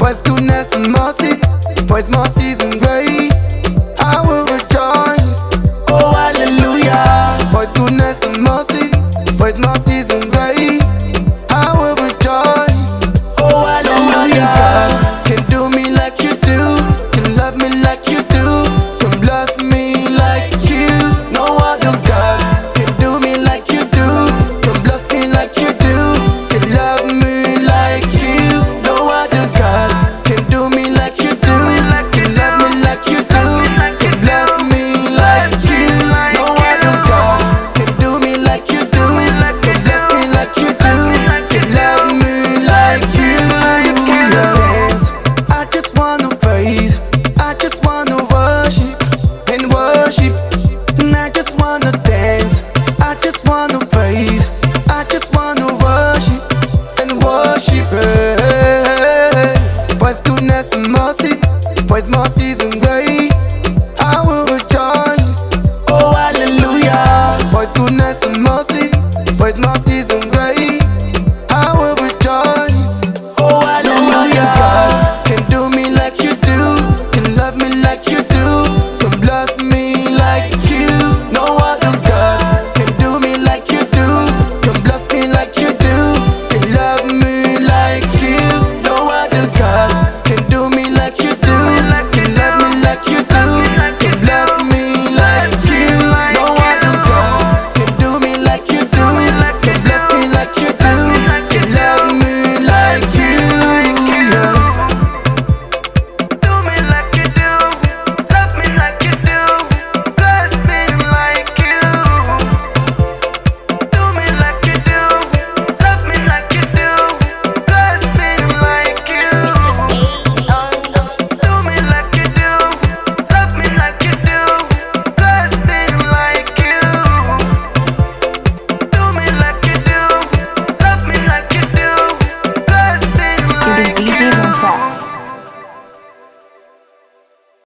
His goodness and mercies, for His mercies and grace, I will rejoice. Oh, hallelujah. For His goodness and mercies, for His mercies and grace, I will rejoice. Oh, hallelujah. Can do me like you do, can love me like you do, can bless me like you. No other God can do me like you do, can bless me like you do, can love me like you. No other God can do me like you do, can love me like you do, can bless me like you. No other God can do me like you do, can bless me like you do, can love me like you. I just wanna dance, I just wanna praise, I just wanna worship and worship, and I just wanna dance, I just wanna praise, I just wanna worship and worship. For His goodness and mercies, for His mercies